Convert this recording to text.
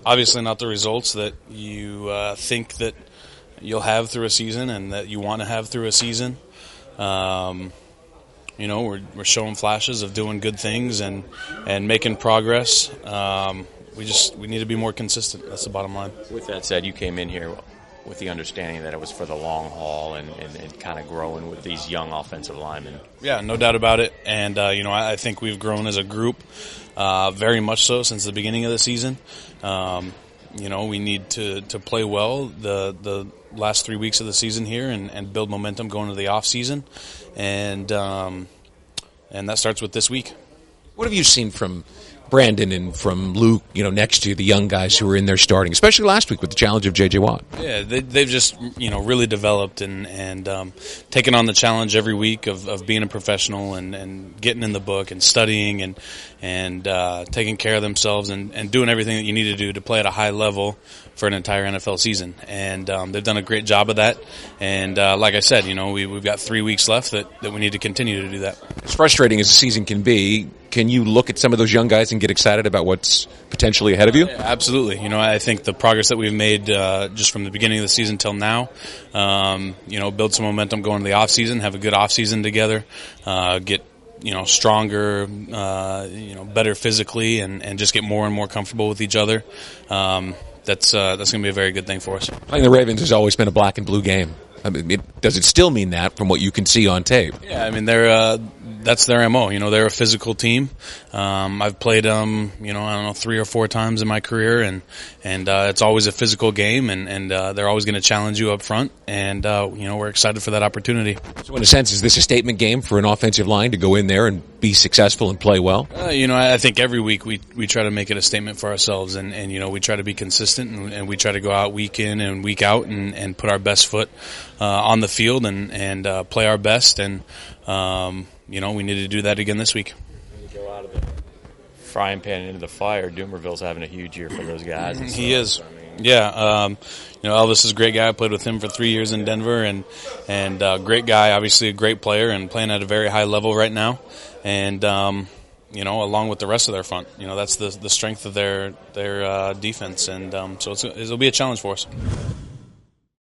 obviously not the results that you think that you'll have through a season and that you want to have through a season. We're showing flashes of doing good things and making progress. We need to be more consistent. That's the bottom line. With that said, you came in here with the understanding that it was for the long haul and kind of growing with these young offensive linemen. Yeah, no doubt about it. And, I think we've grown as a group very much so since the beginning of the season. We need to play well the last 3 weeks of the season here and build momentum going into the off season. And that starts with this week. What have you seen from Brandon and from Luke, next to the young guys who are in there starting, especially last week with the challenge of J.J. Watt? Yeah, they've just, really developed and taken on the challenge every week of being a professional and getting in the book and studying and taking care of themselves and doing everything that you need to do to play at a high level for an entire NFL season. And they've done a great job of that. And like I said, we've got 3 weeks left that we need to continue to do that. As frustrating as the season can be, can you look at some of those young guys and get excited about what's potentially ahead of you? Yeah, absolutely. I think the progress that we've made just from the beginning of the season till now, build some momentum going into the off season, have a good off season together, get stronger, better physically, and just get more and more comfortable with each other. That's going to be a very good thing for us. Playing the Ravens has always been a black and blue game. Does it still mean that from what you can see on tape? Yeah, that's their MO. They're a physical team. I've played them, 3 or 4 times in my career, and it's always a physical game, and they're always going to challenge you up front, and we're excited for that opportunity. So in a sense, is this a statement game for an offensive line to go in there and be successful and play well? I think every week we try to make it a statement for ourselves, and we try to be consistent, and we try to go out week in and week out and put our best foot on the field and play our best, and we need to do that again this week. Go out of the frying pan into the fire. Doomerville's having a huge year for those guys. He is. Yeah, Elvis is a great guy. I played with him for 3 years in Denver, and great guy, obviously a great player, and playing at a very high level right now. And along with the rest of their front, that's the strength of their defense, and so it'll be a challenge for us.